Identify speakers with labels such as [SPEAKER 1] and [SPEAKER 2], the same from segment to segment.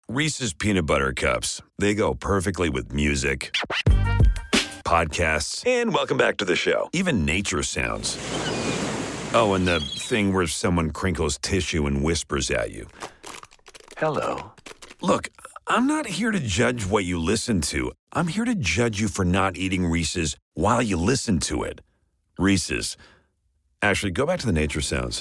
[SPEAKER 1] Reese's Peanut Butter Cups. They go perfectly with music, podcasts, and welcome back to the show. Even nature sounds. Oh, and the thing where someone crinkles tissue and whispers at you. Hello. Look, I'm not here to judge what you listen to. I'm here to judge you for not eating Reese's while you listen to it. Reese's. Actually, go back to the nature sounds.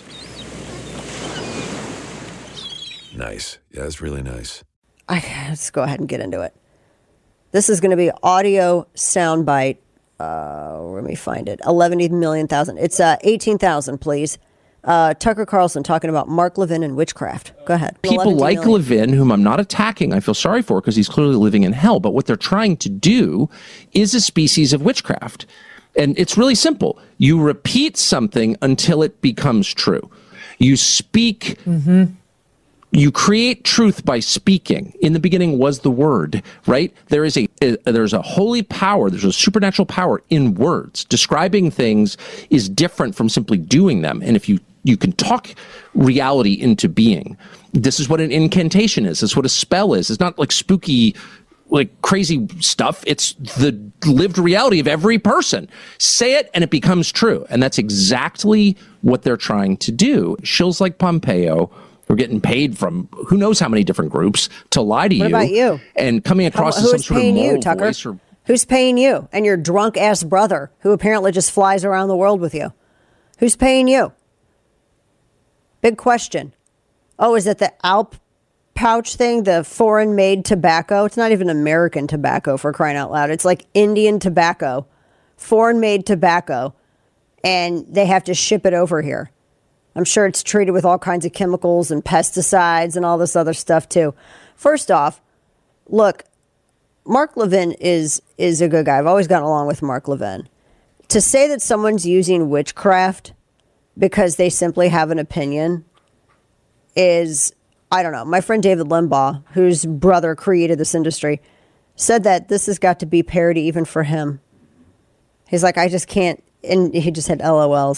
[SPEAKER 1] Nice. Yeah, that's really nice.
[SPEAKER 2] Let's go ahead and get into it. This is going to be audio soundbite. Let me find it. 11 million thousand. It's 18,000, please. Tucker Carlson talking about Mark Levin and witchcraft. Go ahead.
[SPEAKER 3] People like Levin, whom I'm not attacking, I feel sorry for because he's clearly living in hell. But what they're trying to do is a species of witchcraft. And it's really simple. You repeat something until it becomes true. You speak. You create truth by speaking. In the beginning was the word, right? There's a holy power, there's a supernatural power in words. Describing things is different from simply doing them. And if you can talk reality into being, this is what an incantation is. It's what a spell is. It's not like spooky, like crazy stuff. It's the lived reality of every person. Say it and it becomes true. And that's exactly what they're trying to do. Shills like Pompeo, we're getting paid from who knows how many different groups to lie to you.
[SPEAKER 2] What about you?
[SPEAKER 3] And coming across as some sort of moral voice.
[SPEAKER 2] Who's paying you? And your drunk ass brother who apparently just flies around the world with you. Who's paying you? Big question. Oh, is it the Alp pouch thing? The foreign made tobacco? It's not even American tobacco, for crying out loud. It's like Indian tobacco, foreign made tobacco. And they have to ship it over here. I'm sure it's treated with all kinds of chemicals and pesticides and all this other stuff, too. First off, look, Mark Levin is a good guy. I've always gotten along with Mark Levin. To say that someone's using witchcraft because they simply have an opinion is, I don't know. My friend David Limbaugh, whose brother created this industry, said that this has got to be parody even for him. He's like, I just can't, and he just had LOLs.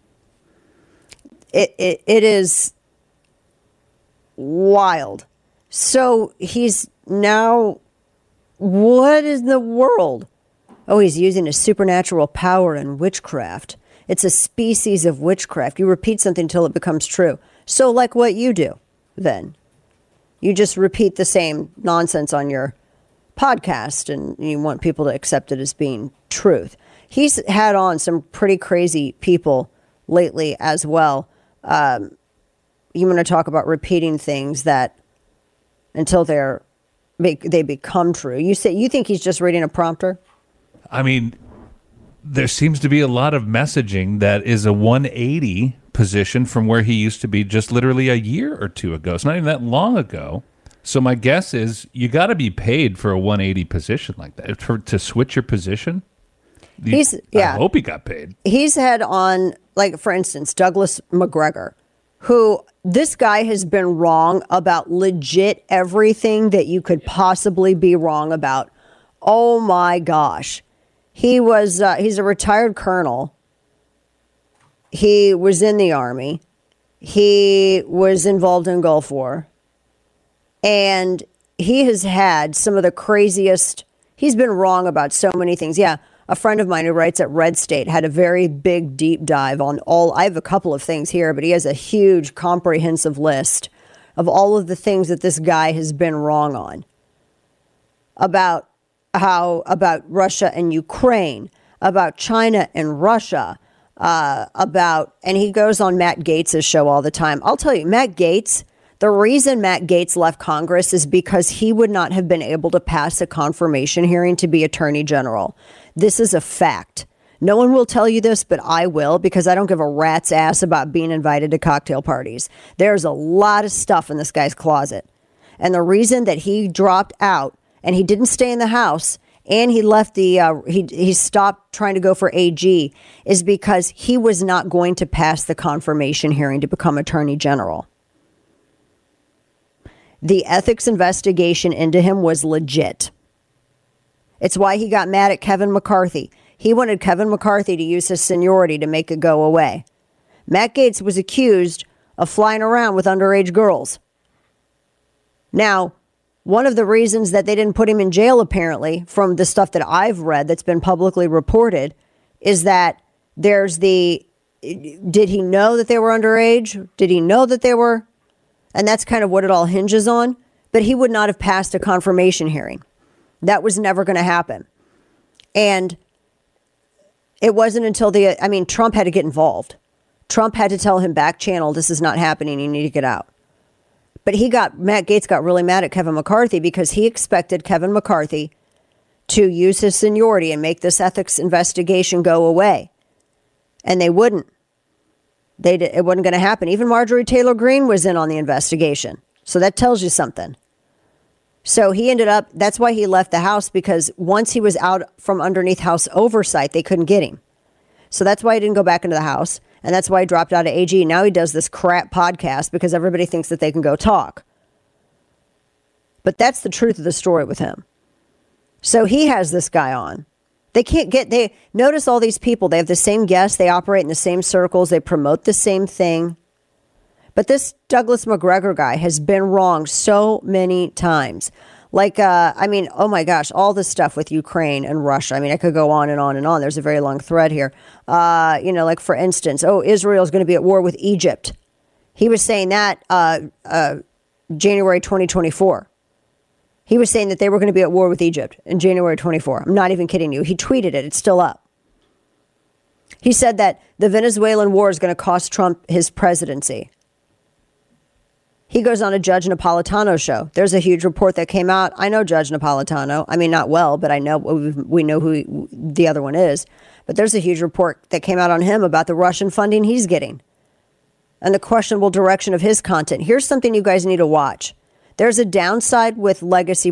[SPEAKER 2] It is wild. So he's now, what is the world? Oh, he's using a supernatural power in witchcraft. It's a species of witchcraft. You repeat something until it becomes true. So like what you do, then. You just repeat the same nonsense on your podcast and you want people to accept it as being truth. He's had on some pretty crazy people lately as well. You want to talk about repeating things that until they become true. You think he's just reading a prompter?
[SPEAKER 4] I mean, there seems to be a lot of messaging that is a 180 position from where he used to be just literally a year or two ago. It's not even that long ago. So my guess is you got to be paid for a 180 position like that to switch your position. I hope he got paid.
[SPEAKER 2] He's had on, like, for instance, Douglas McGregor, who this guy has been wrong about legit everything that you could possibly be wrong about. Oh my gosh. He's a retired colonel. He was in the Army. He was involved in Gulf War. And he has had some of the craziest, he's been wrong about so many things. Yeah. A friend of mine who writes at Red State had a very big deep dive on I have a couple of things here, but he has a huge comprehensive list of all of the things that this guy has been wrong on. About Russia and Ukraine, about China and Russia, and he goes on Matt Gaetz' show all the time. I'll tell you, Matt Gaetz, the reason Matt Gaetz left Congress is because he would not have been able to pass a confirmation hearing to be Attorney General. This is a fact. No one will tell you this, but I will, because I don't give a rat's ass about being invited to cocktail parties. There's a lot of stuff in this guy's closet. And the reason that he dropped out and he didn't stay in the House and he left he stopped trying to go for AG is because he was not going to pass the confirmation hearing to become Attorney General. The ethics investigation into him was legit. It's why he got mad at Kevin McCarthy. He wanted Kevin McCarthy to use his seniority to make it go away. Matt Gaetz was accused of flying around with underage girls. Now, One of the reasons that they didn't put him in jail, apparently, from the stuff that I've read that's been publicly reported, is that there's did he know that they were underage? Did he know that they were? And that's kind of what it all hinges on. But he would not have passed a confirmation hearing. That was never going to happen. And it wasn't until Trump had to get involved. Trump had to tell him back channel, this is not happening, you need to get out. But Matt Gaetz got really mad at Kevin McCarthy because he expected Kevin McCarthy to use his seniority and make this ethics investigation go away. And they wouldn't. It wasn't going to happen. Even Marjorie Taylor Greene was in on the investigation. So that tells you something. So he ended up, that's why he left the House, because once he was out from underneath House oversight, they couldn't get him. So that's why he didn't go back into the House. And that's why he dropped out of AG. Now he does this crap podcast because everybody thinks that they can go talk. But that's the truth of the story with him. So he has this guy on. They notice all these people. They have the same guests. They operate in the same circles. They promote the same thing. But this Douglas McGregor guy has been wrong so many times. Like, oh my gosh, all this stuff with Ukraine and Russia. I mean, I could go on and on and on. There's a very long thread here. Like for instance, Israel's going to be at war with Egypt. He was saying that January 2024. He was saying that they were going to be at war with Egypt in January 24. I'm not even kidding you. He tweeted it. It's still up. He said that the Venezuelan war is going to cost Trump his presidency. He goes on a Judge Napolitano show. There's a huge report that came out. I know Judge Napolitano. I mean, not well, but I know we know who the other one is. But there's a huge report that came out on him about the Russian funding he's getting and the questionable direction of his content. Here's something you guys need to watch. There's a downside with Legacy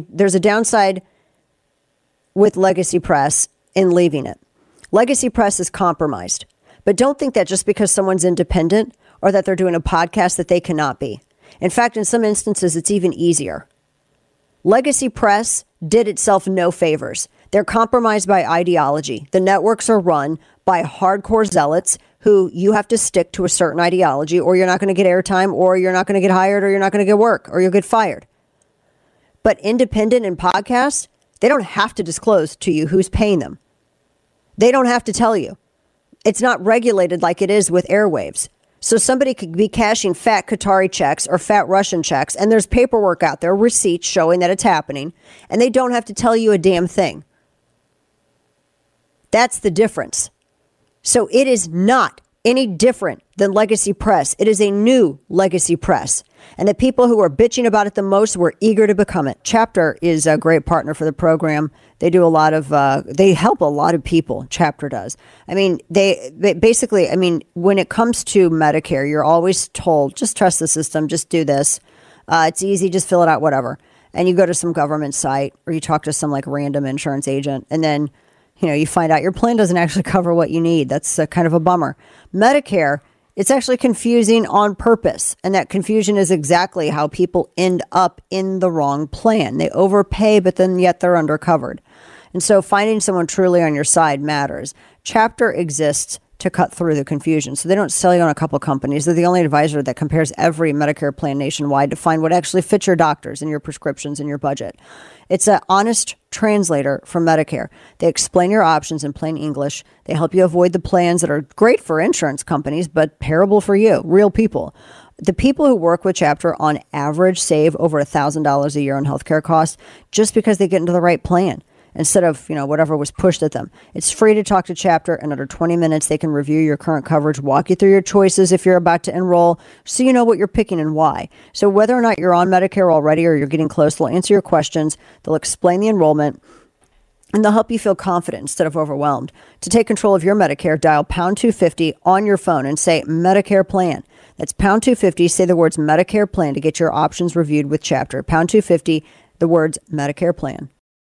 [SPEAKER 2] Press in leaving it. Legacy Press is compromised. But don't think that just because someone's independent or that they're doing a podcast that they cannot be. In fact, in some instances, it's even easier. Legacy Press did itself no favors. They're compromised by ideology. The networks are run by hardcore zealots who you have to stick to a certain ideology or you're not going to get airtime or you're not going to get hired or you're not going to get work or you'll get fired. But independent and podcasts, they don't have to disclose to you who's paying them. They don't have to tell you. It's not regulated like it is with airwaves. So somebody could be cashing fat Qatari checks or fat Russian checks, and there's paperwork out there, receipts showing that it's happening, and they don't have to tell you a damn thing. That's the difference. So it is not any different than Legacy Press. It is a new Legacy Press. And the people who are bitching about it the most were eager to become it. Chapter is a great partner for the program. They do a lot of, they help a lot of people. Chapter does. I mean, they basically, when it comes to Medicare, you're always told, just trust the system, just do this. It's easy, just fill it out, whatever. And you go to some government site or you talk to some like random insurance agent and then, you find out your plan doesn't actually cover what you need. That's kind of a bummer. Medicare, it's actually confusing on purpose. And that confusion is exactly how people end up in the wrong plan. They overpay, but then yet they're undercovered. And so finding someone truly on your side matters. Chapter exists to cut through the confusion. So they don't sell you on a couple of companies. They're the only advisor that compares every Medicare plan nationwide to find what actually fits your doctors and your prescriptions and your budget. It's an honest translator for Medicare. They explain your options in plain English. They help you avoid the plans that are great for insurance companies, but terrible for you, real people. The people who work with Chapter on average save over $1,000 a year on healthcare costs just because they get into the right plan. Instead of, whatever was pushed at them. It's free to talk to Chapter. In under 20 minutes, they can review your current coverage, walk you through your choices if you're about to enroll, so you know what you're picking and why. So whether or not you're on Medicare already or you're getting close, they'll answer your questions. They'll explain the enrollment. And they'll help you feel confident instead of overwhelmed. To take control of your Medicare, dial pound 250 on your phone and say Medicare plan. That's pound 250. Say the words Medicare plan to get your options reviewed with Chapter. Pound 250, the words Medicare plan.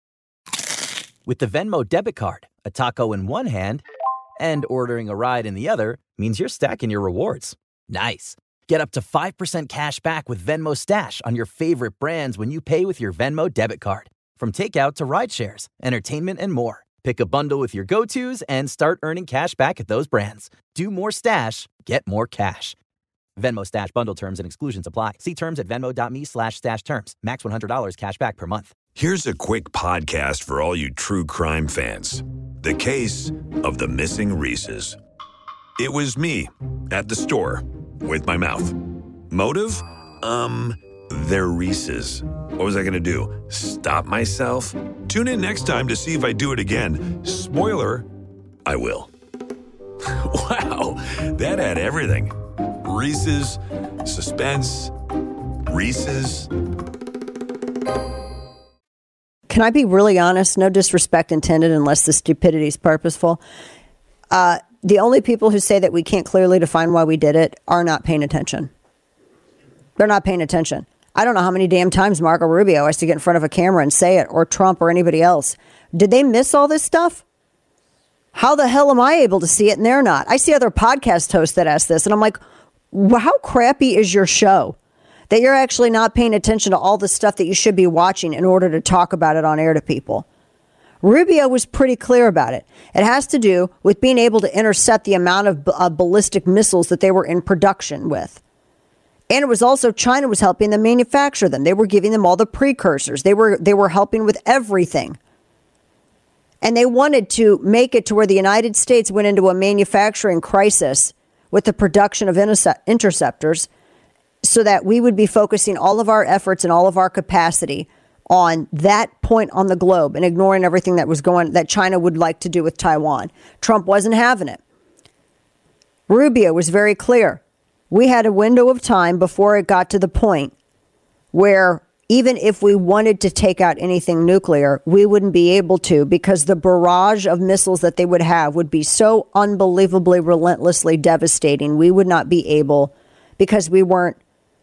[SPEAKER 5] With the Venmo debit card, a taco in one hand and ordering a ride in the other means you're stacking your rewards. Nice. Get up to 5% cash back with Venmo Stash on your favorite brands when you pay with your Venmo debit card. From takeout to ride shares, entertainment, and more. Pick a bundle with your go-tos and start earning cash back at those brands. Do more Stash, get more cash. Venmo Stash bundle terms and exclusions apply. See terms at venmo.me/stash terms. Max $100 cash back per month.
[SPEAKER 1] Here's a quick podcast for all you true crime fans. The case of the missing Reese's. It was me at the store with my mouth. Motive? They're Reese's. What was I going to do? Stop myself? Tune in next time to see if I do it again. Spoiler, I will. Wow, that had everything. Reese's, suspense, Reese's.
[SPEAKER 2] Can I be really honest? No disrespect intended unless the stupidity is purposeful. The only people who say that we can't clearly define why we did it are not paying attention. They're not paying attention. I don't know how many damn times Marco Rubio has to get in front of a camera and say it, or Trump or anybody else. Did they miss all this stuff? How the hell am I able to see it and they're not? I see other podcast hosts that ask this, and I'm like, how crappy is your show that you're actually not paying attention to all the stuff that you should be watching in order to talk about it on air to people? Rubio was pretty clear about it. It has to do with being able to intercept the amount of ballistic missiles that they were in production with. And it was also China was helping them manufacture them. They were giving them all the precursors. They were helping with everything. And they wanted to make it to where the United States went into a manufacturing crisis with the production of interceptors so that we would be focusing all of our efforts and all of our capacity on that point on the globe and ignoring everything that China would like to do with Taiwan. Trump wasn't having it. Rubio was very clear. We had a window of time before it got to the point where even if we wanted to take out anything nuclear, we wouldn't be able to, because the barrage of missiles that they would have would be so unbelievably relentlessly devastating. We would not be able, because we don't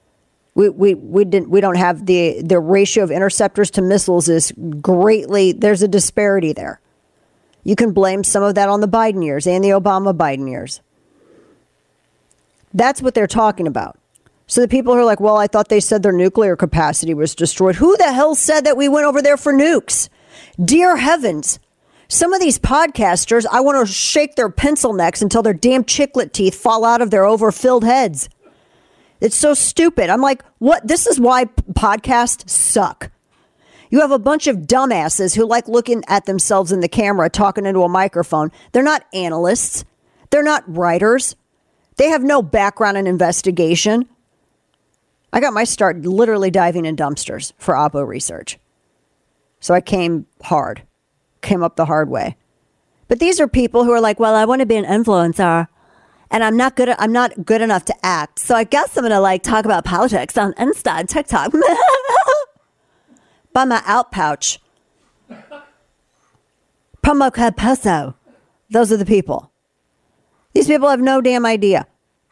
[SPEAKER 2] have the ratio of interceptors to missiles is greatly, there's a disparity there. You can blame some of that on the Biden years and the Obama Biden years. That's what they're talking about. So the people who are like, well, I thought they said their nuclear capacity was destroyed. Who the hell said that we went over there for nukes? Dear heavens. Some of these podcasters, I want to shake their pencil necks until their damn chiclet teeth fall out of their overfilled heads. It's so stupid. I'm like, what? This is why podcasts suck. You have a bunch of dumbasses who like looking at themselves in the camera, talking into a microphone. They're not analysts. They're not writers. They have no background in investigation. I got my start literally diving in dumpsters for Oppo research. So I came up the hard way. But these are people who are like, well, I want to be an influencer and I'm not good enough to act. So I guess I'm going to talk about politics on Insta and TikTok. By my out pouch. Promo code POSO. Those are the people. These people have no damn idea.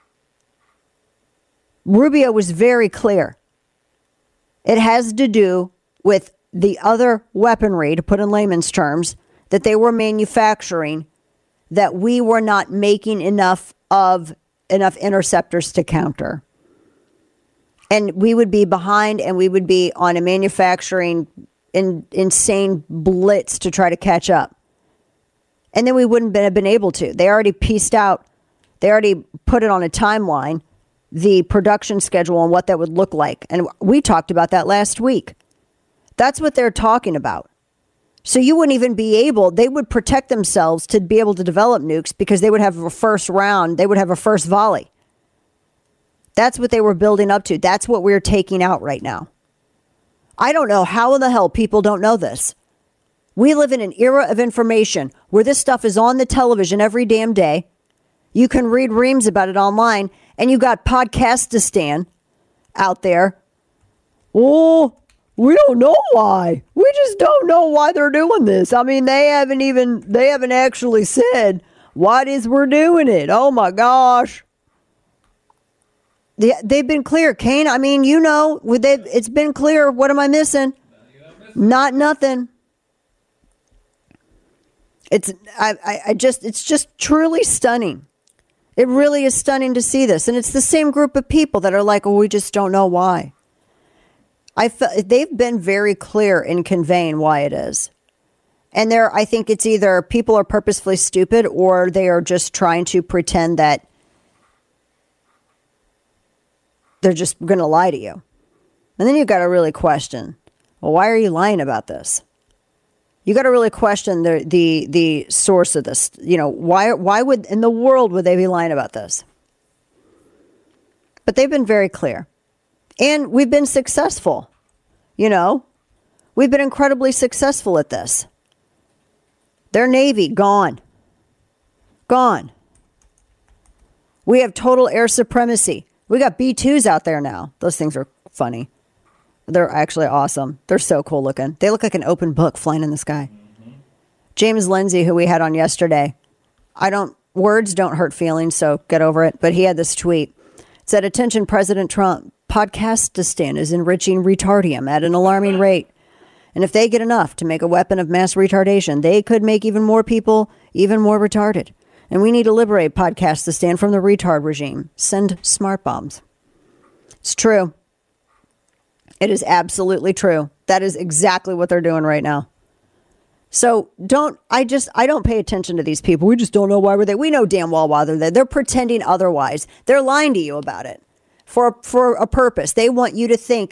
[SPEAKER 2] Rubio was very clear. It has to do with the other weaponry, to put in layman's terms, that they were manufacturing, that we were not making enough interceptors to counter. And we would be behind, and we would be on a manufacturing insane blitz to try to catch up. And then we wouldn't have been able to. They already pieced out, they already put it on a timeline, the production schedule and what that would look like. And we talked about that last week. That's what they're talking about. So you wouldn't even be able, they would protect themselves to be able to develop nukes because they would have a first round, they would have a first volley. That's what they were building up to. That's what we're taking out right now. I don't know how in the hell people don't know this. We live in an era of information where this stuff is on the television every damn day. You can read reams about it online, and you got Podcastistan out there. Oh, we don't know why. We just don't know why they're doing this. I mean, they haven't actually said what is we're doing it. Oh my gosh. They've been clear, Kane. I mean, it's been clear. What am I missing? Not nothing. It's just truly stunning. It really is stunning to see this. And it's the same group of people that are like, oh, we just don't know why. They've been very clear in conveying why it is. And I think it's either people are purposefully stupid or they are just trying to pretend that they're just going to lie to you. And then you've got to really question, well, why are you lying about this? You got to really question the source of this. You know, why would in the world would they be lying about this? But they've been very clear. And we've been successful. You know, we've been incredibly successful at this. Their Navy, gone. Gone. We have total air supremacy. We got B-2s out there now. Those things are funny. They're actually awesome. They're so cool looking. They look like an open book flying in the sky. Mm-hmm. James Lindsay, who we had on yesterday, words don't hurt feelings, so get over it. But he had this tweet. It said, attention, President Trump, Podcastistan is enriching retardium at an alarming rate. And if they get enough to make a weapon of mass retardation, they could make even more people even more retarded. And we need to liberate Podcastistan from the retard regime. Send smart bombs. It's true. It is absolutely true. That is exactly what they're doing right now. So I don't pay attention to these people. We just don't know why we're there. We know damn well why they're there. They're pretending otherwise. They're lying to you about it for a purpose. They want you to think.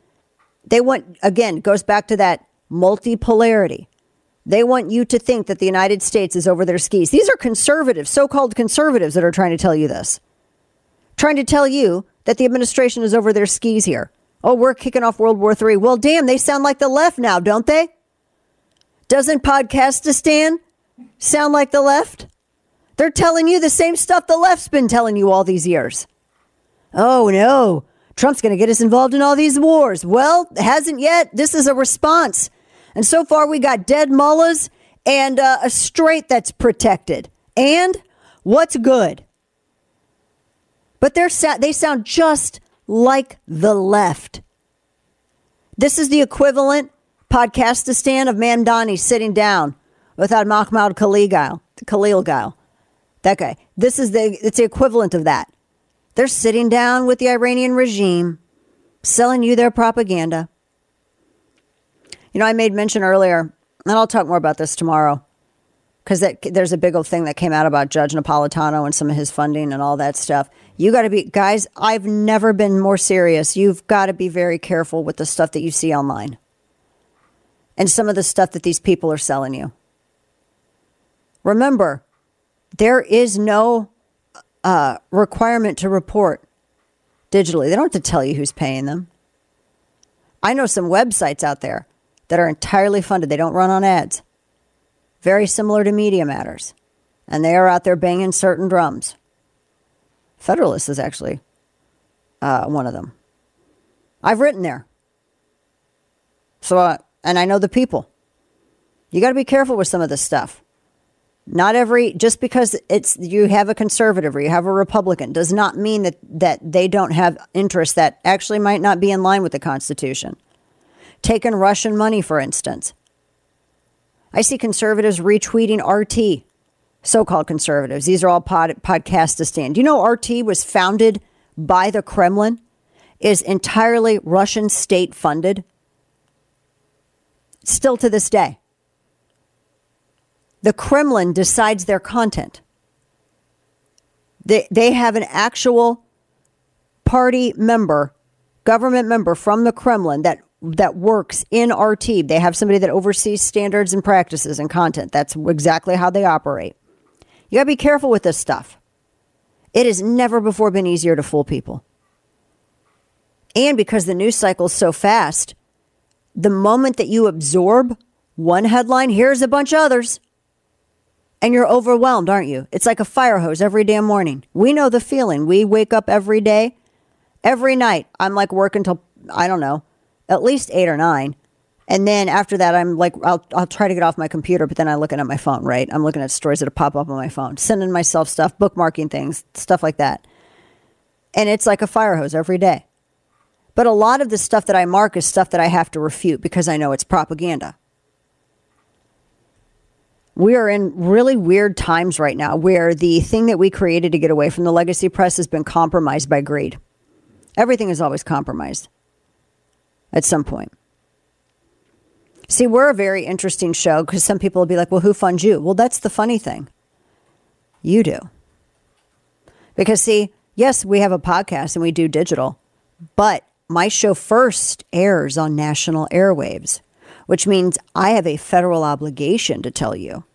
[SPEAKER 2] Again, goes back to that multipolarity. They want you to think that the United States is over their skis. These are conservatives, so-called conservatives, that are trying to tell you this. Trying to tell you that the administration is over their skis here. Oh, we're kicking off World War III. Well, damn, they sound like the left now, don't they? Doesn't Podcastistan sound like the left? They're telling you the same stuff the left's been telling you all these years. Oh, no. Trump's going to get us involved in all these wars. Well, hasn't yet. This is a response. And so far, we got dead mullahs and a strait that's protected. And what's good? But they sound just like the left. This is the equivalent, Podcastistan, of Mamdani sitting down with Mahmoud Khalil. That guy. It's the equivalent of that. They're sitting down with the Iranian regime, selling you their propaganda. You know, I made mention earlier, and I'll talk more about this tomorrow, because there's a big old thing that came out about Judge Napolitano and some of his funding and all that stuff. You got to be, guys, I've never been more serious. You've got to be very careful with the stuff that you see online and some of the stuff that these people are selling you. Remember, there is no requirement to report digitally. They don't have to tell you who's paying them. I know some websites out there that are entirely funded. They don't run on ads. Very similar to Media Matters. And they are out there banging certain drums. Federalist is actually one of them. I've written there. So, and I know the people. You got to be careful with some of this stuff. Just because you have a conservative or you have a Republican does not mean that they don't have interests that actually might not be in line with the Constitution. Taking Russian money, for instance. I see conservatives retweeting RT, so-called conservatives. These are all Podcastistan. Do you know RT was founded by the Kremlin, is entirely Russian state funded? Still to this day. The Kremlin decides their content. They have an actual party member, government member from the Kremlin that works in RT. They have somebody that oversees standards and practices and content. That's exactly how they operate. You got to be careful with this stuff. It has never before been easier to fool people. And because the news cycle is so fast, the moment that you absorb one headline, here's a bunch of others. And you're overwhelmed, aren't you? It's like a fire hose every damn morning. We know the feeling. We wake up every day, every night. I'm like working till, I don't know, at least 8 or 9. And then after that, I'm like, I'll try to get off my computer, but then I'm looking at my phone, right? I'm looking at stories that pop up on my phone, sending myself stuff, bookmarking things, stuff like that. And it's like a fire hose every day. But a lot of the stuff that I mark is stuff that I have to refute because I know it's propaganda. We are in really weird times right now where the thing that we created to get away from the legacy press has been compromised by greed. Everything is always compromised at some point. See, we're a very interesting show because some people will be like, well, who funds you? Well, that's the funny thing. You do. Because see, yes, we have a podcast and we do digital, But my show first airs on national airwaves, which means I have a federal obligation to tell you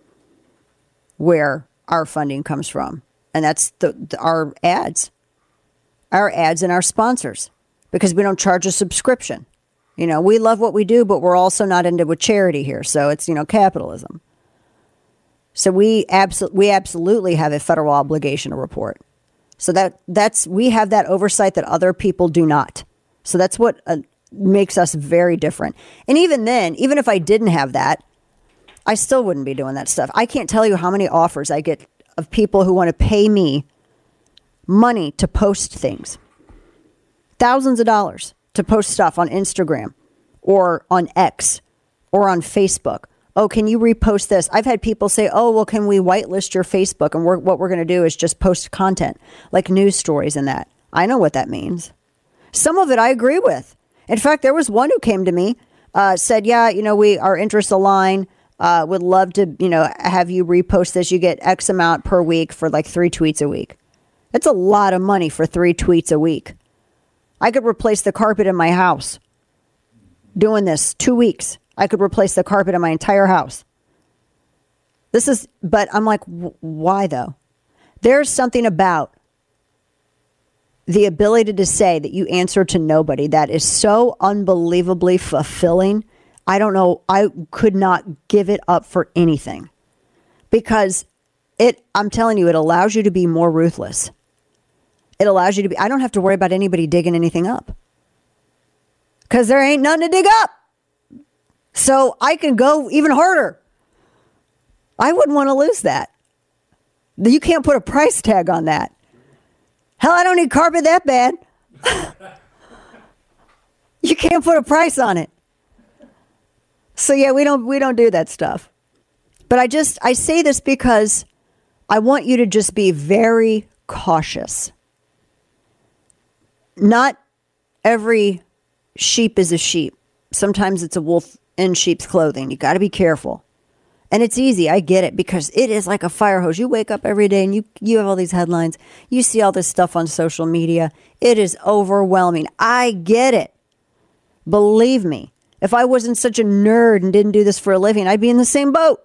[SPEAKER 2] where our funding comes from. And that's our ads and our sponsors, because we don't charge a subscription. You know, we love what we do, but we're also not into with charity here. So it's, you know, capitalism. So we absolutely have a federal obligation to report. So we have that oversight that other people do not. So that's what makes us very different. And even then, even if I didn't have that, I still wouldn't be doing that stuff. I can't tell you how many offers I get of people who want to pay me money to post things. Thousands of dollars to post stuff on Instagram or on X or on Facebook. Oh, can you repost this? I've had people say, oh, well, can we whitelist your Facebook? And what we're going to do is just post content like news stories and that. I know what that means. Some of it I agree with. In fact, there was one who came to me, said, yeah, you know, our interests align. Would love to, you know, have you repost this. You get X amount per week for like 3 tweets a week. That's a lot of money for 3 tweets a week. I could replace the carpet in my house doing this 2 weeks. I could replace the carpet in my entire house. But I'm like, why though? There's something about the ability to say that you answer to nobody that is so unbelievably fulfilling. I don't know. I could not give it up for anything, because I'm telling you, it allows you to be more ruthless. It allows you to be, I don't have to worry about anybody digging anything up, because there ain't nothing to dig up. So I can go even harder. I wouldn't want to lose that. You can't put a price tag on that. Hell, I don't need carpet that bad. You can't put a price on it. So yeah, we don't do that stuff. But I say this because I want you to just be very cautious. Not every sheep is a sheep. Sometimes it's a wolf in sheep's clothing. You got to be careful. And it's easy. I get it, because it is like a fire hose. You wake up every day and you have all these headlines. You see all this stuff on social media. It is overwhelming. I get it. Believe me. If I wasn't such a nerd and didn't do this for a living, I'd be in the same boat.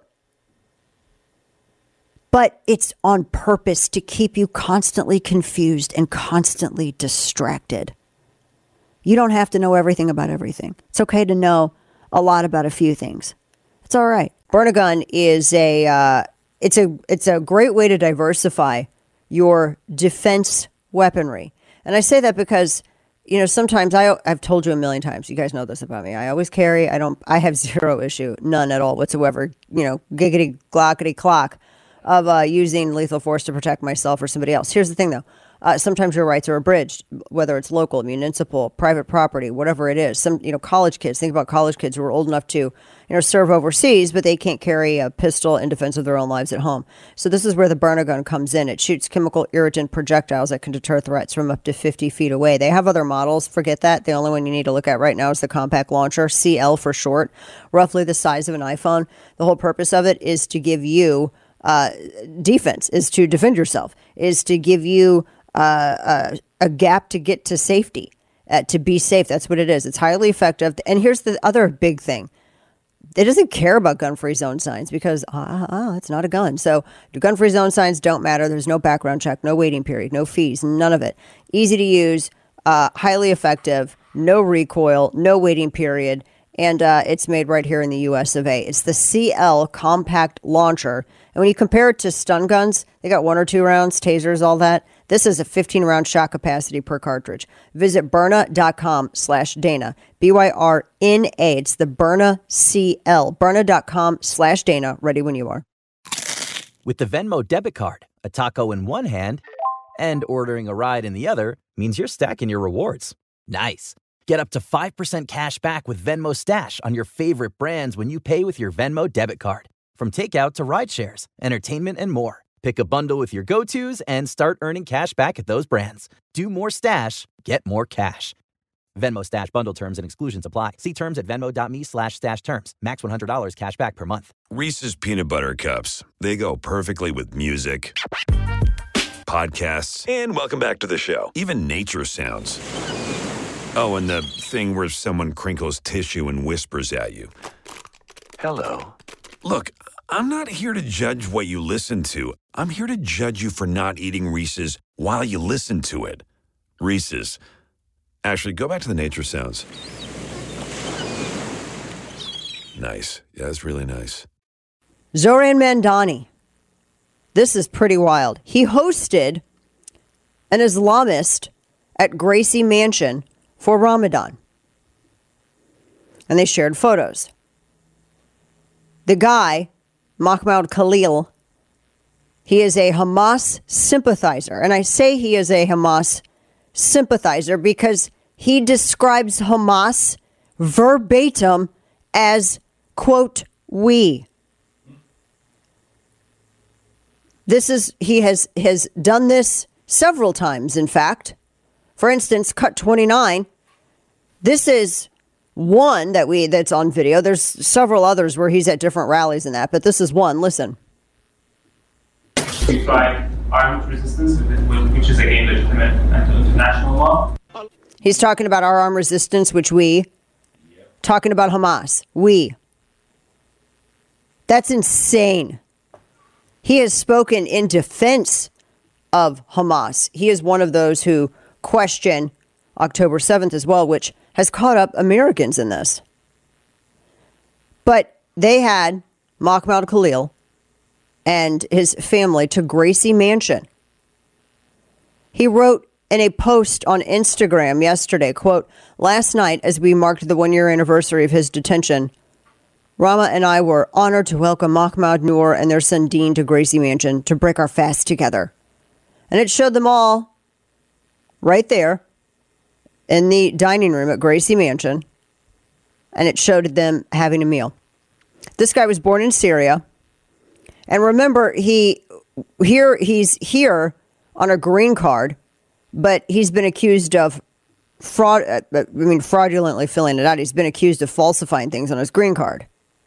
[SPEAKER 2] But it's on purpose to keep you constantly confused and constantly distracted. You don't have to know everything about everything. It's okay to know a lot about a few things. It's all right. Burn a gun is it's a great way to diversify your defense weaponry. And I say that because, you know, sometimes I've told you a million times, you guys know this about me. I always carry, I have zero issue, none at all whatsoever, you know, giggity glockety clock of using lethal force to protect myself or somebody else. Here's the thing though. Sometimes your rights are abridged, whether it's local, municipal, private property, whatever it is. Some, you know, college kids, think about college kids who are old enough to, you know, serve overseas, but they can't carry a pistol in defense of their own lives at home. So this is where the burner gun comes in. It shoots chemical irritant projectiles that can deter threats from up to 50 feet away. They have other models. Forget that. The only one you need to look at right now is the compact launcher, CL for short, roughly the size of an iPhone. The whole purpose of it is to give you defense, is to defend yourself, is to give you a gap to get to safety, to be safe. That's what it is. It's highly effective. And here's the other big thing. It doesn't care about gun-free zone signs, because it's not a gun. So the gun-free zone signs don't matter. There's no background check, no waiting period, no fees, none of it. Easy to use, highly effective, no recoil, no waiting period. And it's made right here in the US of A. It's the CL compact launcher. And when you compare it to stun guns, they got 1 or 2 rounds, tasers, all that. This is a 15-round shot capacity per cartridge. Visit Byrna.com/Dana. Byrna. It's the Byrna CL. Byrna.com/Dana. Ready when you are.
[SPEAKER 5] With the Venmo debit card, a taco in one hand and ordering a ride in the other means you're stacking your rewards. Nice. Get up to 5% cash back with Venmo Stash on your favorite brands when you pay with your Venmo debit card. From takeout to ride shares, entertainment, and more. Pick a bundle with your go-tos and start earning cash back at those brands. Do more stash, get more cash. Venmo Stash bundle terms and exclusions apply. See terms at venmo.me/stash terms. Max $100 cash back per month.
[SPEAKER 1] Reese's Peanut Butter Cups. They go perfectly with music, podcasts, and welcome back to the show. Even nature sounds. Oh, and the thing where someone crinkles tissue and whispers at you. Hello. Look, I'm not here to judge what you listen to. I'm here to judge you for not eating Reese's while you listen to it. Reese's. Actually, go back to the nature sounds. Nice. Yeah, that's really nice.
[SPEAKER 2] Zohran Mamdani. This is pretty wild. He hosted an Islamist at Gracie Mansion for Ramadan. And they shared photos. The guy, Mahmoud Khalil, he is a Hamas sympathizer. And I say he is a Hamas sympathizer because he describes Hamas verbatim as, quote, we. He has done this several times, in fact. For instance, Cut 29. This is one that's on video. There's several others where he's at different rallies and that, but this is one. Listen.
[SPEAKER 6] We fight armed resistance, which is again legitimate under international law.
[SPEAKER 2] He's talking about our armed resistance, talking about Hamas. That's insane. He has spoken in defense of Hamas. He is one of those who question October 7th as well, which has caught up Americans in this. But they had Mahmoud Khalil and his family to Gracie Mansion. He wrote in a post on Instagram yesterday, quote, last night, as we marked the 1-year anniversary of his detention, Rama and I were honored to welcome Mahmoud Noor and their son Dean to Gracie Mansion to break our fast together. And it showed them all right there in the dining room at Gracie Mansion. And it showed them having a meal. This guy was born in Syria. And remember, he's here on a green card, but he's been accused of fraudulently filling it out. He's been accused of falsifying things on his green card.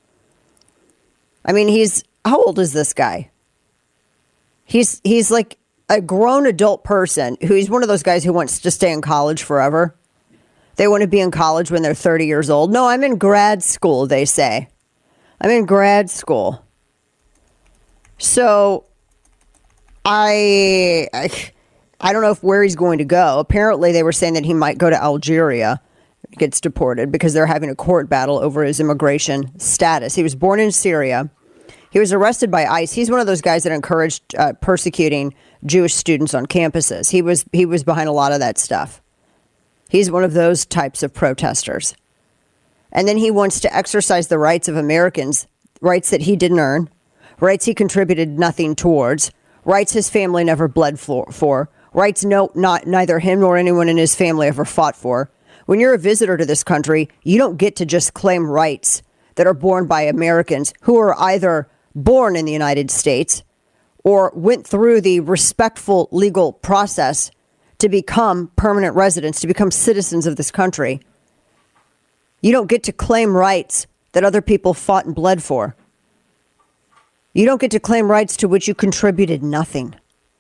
[SPEAKER 2] I mean, how old is this guy? He's like a grown adult person he's one of those guys who wants to stay in college forever. They want to be in college when they're 30 years old. No, I'm in grad school, they say. I'm in grad school. So I don't know where he's going to go. Apparently, they were saying that he might go to Algeria, gets deported because they're having a court battle over his immigration status. He was born in Syria. He was arrested by ICE. He's one of those guys that encouraged persecuting Jewish students on campuses. He was behind a lot of that stuff. He's one of those types of protesters. And then he wants to exercise the rights of Americans, rights that he didn't earn, rights he contributed nothing towards, rights his family never bled for, rights neither him nor anyone in his family ever fought for. When you're a visitor to this country, you don't get to just claim rights that are borne by Americans who are either born in the United States or went through the respectful legal process to become permanent residents, to become citizens of this country. You don't get to claim rights that other people fought and bled for. You don't get to claim rights to which you contributed nothing.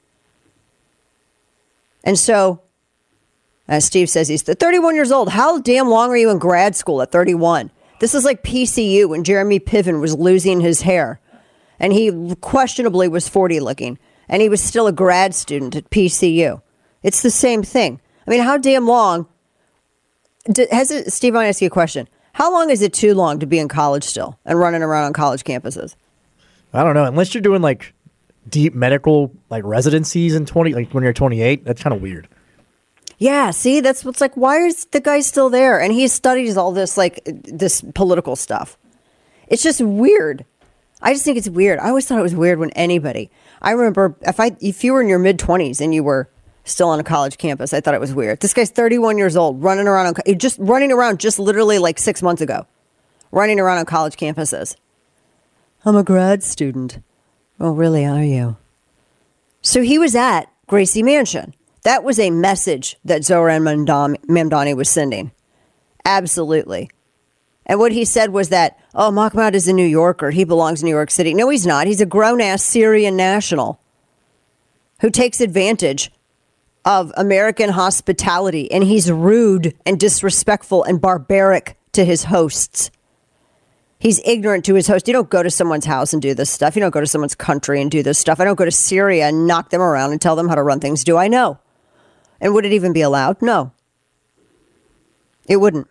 [SPEAKER 2] And so, as Steve says, he's 31 years old. How damn long are you in grad school at 31? This is like PCU when Jeremy Piven was losing his hair. And he questionably was 40 looking. And he was still a grad student at PCU. It's the same thing. I mean, how damn long? Steve, I want to ask you a question. How long is it too long to be in college still and running around on college campuses?
[SPEAKER 7] I don't know. Unless you're doing like deep medical like residencies in when you're 28, that's kind of weird.
[SPEAKER 2] Yeah, see, that's what's like. Why is the guy still there? And he studies all this this political stuff. It's just weird. I just think it's weird. I always thought it was weird when anybody. I remember if you were in your mid 20s and you were still on a college campus, I thought it was weird. This guy's 31 years old, running around just literally like 6 months ago, running around on college campuses. I'm a grad student. Oh, really, are you? So he was at Gracie Mansion. That was a message that Zohran Mamdani was sending. Absolutely. And what he said was that, oh, Mahmoud is a New Yorker. He belongs in New York City. No, he's not. He's a grown-ass Syrian national who takes advantage of American hospitality, and he's rude and disrespectful and barbaric to his hosts. He's ignorant to his host. You don't go to someone's house and do this stuff. You don't go to someone's country and do this stuff. I don't go to Syria and knock them around and tell them how to run things. Do I? No. And would it even be allowed? No. It wouldn't.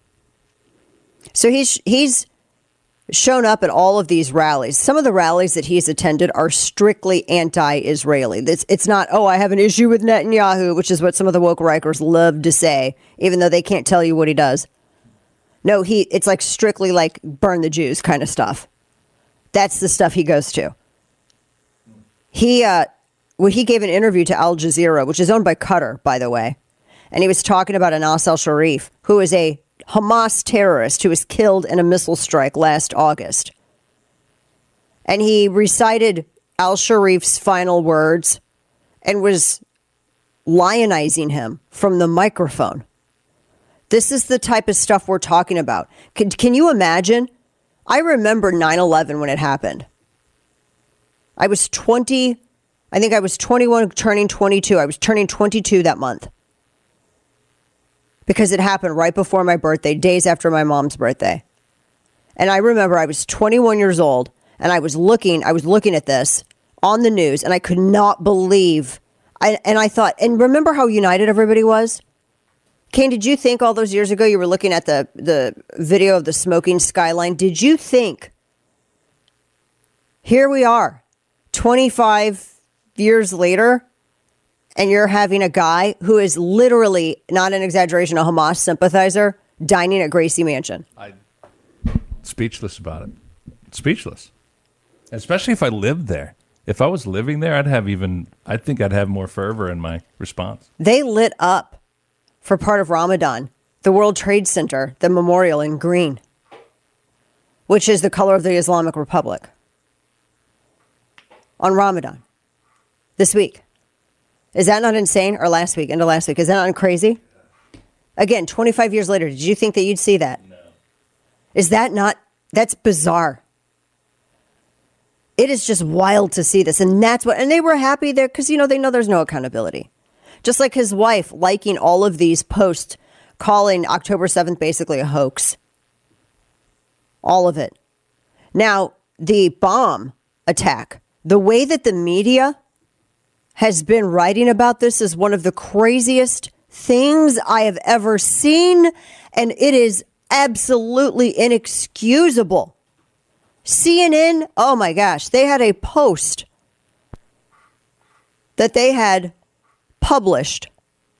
[SPEAKER 2] So he's shown up at all of these rallies. Some of the rallies that he's attended are strictly anti-Israeli. It's not, oh, I have an issue with Netanyahu, which is what some of the woke Rikers love to say, even though they can't tell you what he does. No, it's like strictly like burn the Jews kind of stuff. That's the stuff he goes to. He gave an interview to Al Jazeera, which is owned by Qatar, by the way. And he was talking about Anas al-Sharif, who is a Hamas terrorist who was killed in a missile strike last August. And he recited al-Sharif's final words and was lionizing him from the microphone. This is the type of stuff we're talking about. Can you imagine? I remember 9/11 when it happened. I was 20. I think I was 21, turning 22. I was turning 22 that month. Because it happened right before my birthday, days after my mom's birthday. And I remember I was 21 years old, and I was looking at this on the news, and I could not believe. I thought, and remember how united everybody was? Kane, did you think all those years ago you were looking at the video of the smoking skyline? Did you think, here we are, 25 years later, and you're having a guy who is literally, not an exaggeration, a Hamas sympathizer, dining at Gracie Mansion?
[SPEAKER 4] I'm speechless about it. Speechless. Especially if I lived there. If I was living there, I think I'd have more fervor in my response.
[SPEAKER 2] They lit up for part of Ramadan the World Trade Center, the memorial in green, which is the color of the Islamic Republic, on Ramadan this week. Is that not insane? Or last week, into last week. Is that not crazy? Again, 25 years later, did you think that you'd see that? No. Is that not, that's bizarre. It is just wild to see this. And they were happy there because, they know there's no accountability. Just like his wife liking all of these posts, calling October 7th basically a hoax. All of it. Now, the bomb attack, the way that the media has been writing about this is one of the craziest things I have ever seen, and it is absolutely inexcusable. CNN, oh my gosh, they had a post that they had published,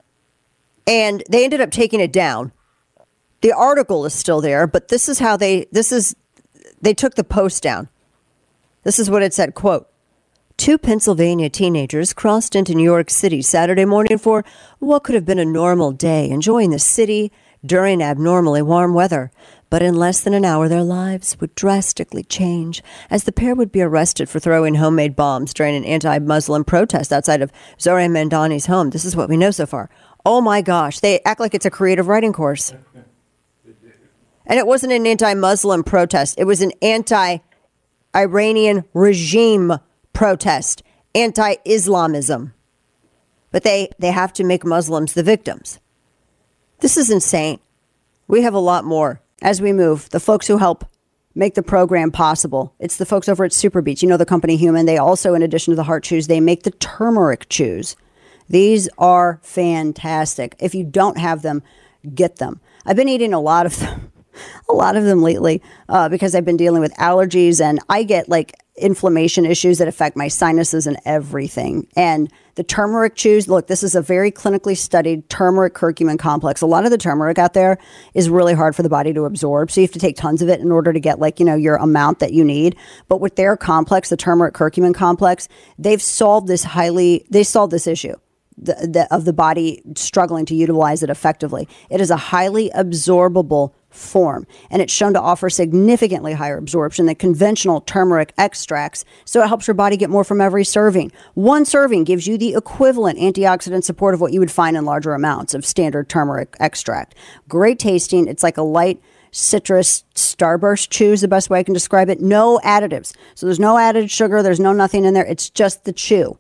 [SPEAKER 2] and they ended up taking it down. The article is still there, but this is how they took the post down. This is what it said, quote, 2 Pennsylvania teenagers crossed into New York City Saturday morning for what could have been a normal day, enjoying the city during abnormally warm weather. But in less than an hour, their lives would drastically change, as the pair would be arrested for throwing homemade bombs during an anti-Muslim protest outside of Zohran Mamdani's home. This is what we know so far. Oh my gosh, they act like it's a creative writing course. And it wasn't an anti-Muslim protest. It was an anti-Iranian regime protest, anti-Islamism. But they have to make Muslims the victims. This is insane. We have a lot more as we move. The folks who help make the program possible. It's the folks over at Super Beets. The company Human. They also, in addition to the heart chews, they make the turmeric chews. These are fantastic. If you don't have them, get them. I've been eating a lot of them lately because I've been dealing with allergies, and I get inflammation issues that affect my sinuses and everything. And the turmeric chews, look, this is a very clinically studied turmeric curcumin complex. A lot of the turmeric out there is really hard for the body to absorb. So you have to take tons of it in order to get your amount that you need. But with their complex, the turmeric curcumin complex, they've solved this issue of the body struggling to utilize it effectively. It is a highly absorbable form, and it's shown to offer significantly higher absorption than conventional turmeric extracts, so it helps your body get more from every serving. One serving gives you the equivalent antioxidant support of what you would find in larger amounts of standard turmeric extract. Great tasting. It's like a light citrus starburst chew is the best way I can describe it. No additives. So there's no added sugar. There's no nothing in there. It's just the chew.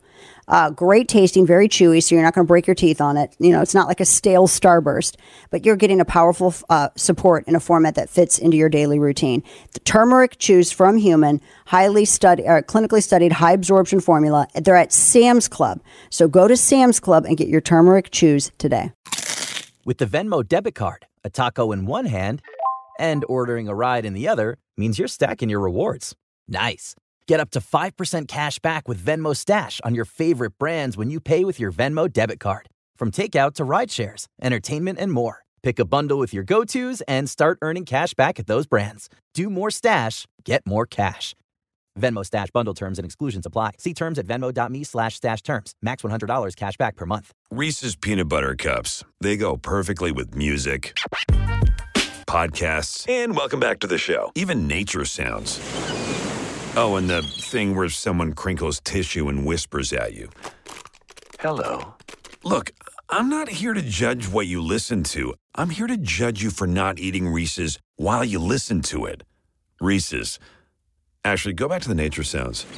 [SPEAKER 2] Great tasting, very chewy, so you're not going to break your teeth on it. You know, it's not like a stale Starburst, but you're getting a powerful support in a format that fits into your daily routine. The Turmeric Chews from Human, clinically studied high absorption formula. They're at Sam's Club. So go to Sam's Club and get your Turmeric Chews today.
[SPEAKER 5] With the Venmo debit card, a taco in one hand and ordering a ride in the other means you're stacking your rewards. Nice. Get up to 5% cash back with Venmo Stash on your favorite brands when you pay with your Venmo debit card. From takeout to ride shares, entertainment, and more. Pick a bundle with your go-tos and start earning cash back at those brands. Do more stash, get more cash. Venmo Stash bundle terms and exclusions apply. See terms at venmo.me/stash terms. Max $100 cash back per month.
[SPEAKER 1] Reese's Peanut Butter Cups. They go perfectly with music, podcasts, and welcome back to the show. Even nature sounds. Oh, and the thing where someone crinkles tissue and whispers at you. Hello. Look, I'm not here to judge what you listen to. I'm here to judge you for not eating Reese's while you listen to it. Reese's. Actually, go back to the nature sounds.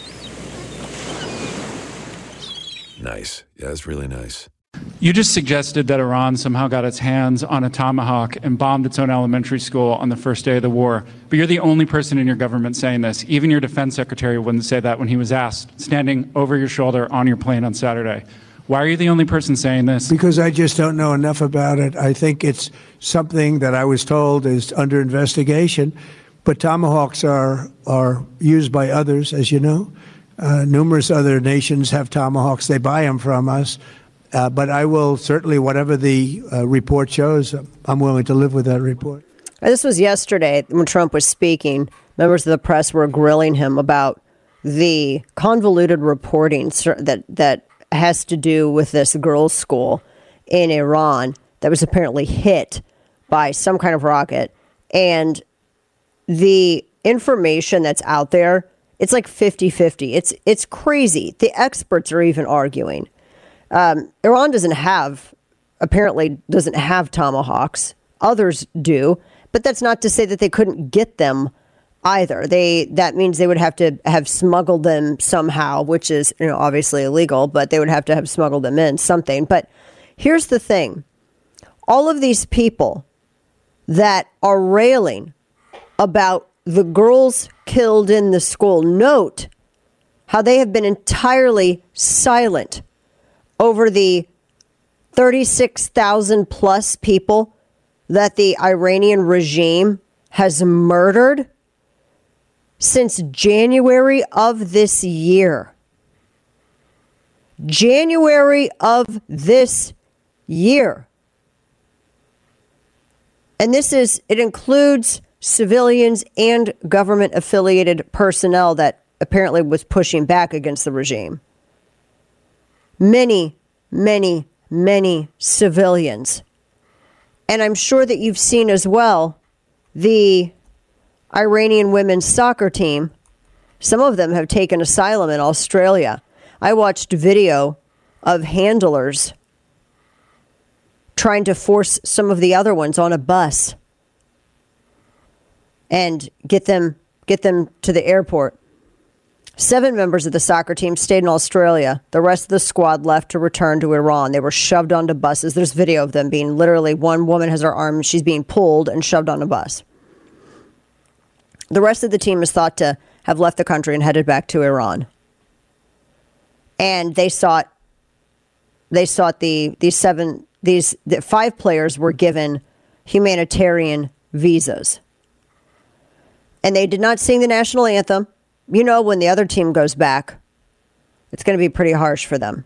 [SPEAKER 1] Nice. Yeah, that's really nice.
[SPEAKER 8] You just suggested that Iran somehow got its hands on a Tomahawk and bombed its own elementary school on the first day of the war. But you're the only person in your government saying this. Even your defense secretary wouldn't say that when he was asked, standing over your shoulder on your plane on Saturday. Why are you the only person saying this?
[SPEAKER 9] Because I just don't know enough about it. I think it's something that I was told is under investigation. But Tomahawks are used by others, as you know. Numerous other nations have Tomahawks. They buy them from us. But I will certainly, whatever the report shows, I'm willing to live with that report.
[SPEAKER 2] This was yesterday when Trump was speaking. Members of the press were grilling him about the convoluted reporting that has to do with this girls' school in Iran that was apparently hit by some kind of rocket. And the information that's out there, it's like 50-50. It's crazy. The experts are even arguing. Iran apparently doesn't have Tomahawks. Others do, but that's not to say that they couldn't get them either. That means they would have to have smuggled them somehow, which is, obviously illegal, but they would have to have smuggled them in something. But here's the thing. All of these people that are railing about the girls killed in the school, note how they have been entirely silent over the 36,000 plus people that the Iranian regime has murdered since January of this year. January of this year. And it includes civilians and government affiliated personnel that apparently was pushing back against the regime. Many, many, many civilians. And I'm sure that you've seen as well the Iranian women's soccer team. Some of them have taken asylum in Australia. I watched video of handlers trying to force some of the other ones on a bus and get them to the airport. 7 members of the soccer team stayed in Australia. The rest of the squad left to return to Iran. They were shoved onto buses. There's video of them being literally, one woman has her arm, she's being pulled and shoved on a bus. The rest of the team is thought to have left the country and headed back to Iran. And the 5 players were given humanitarian visas. And they did not sing the national anthem. When the other team goes back, it's going to be pretty harsh for them.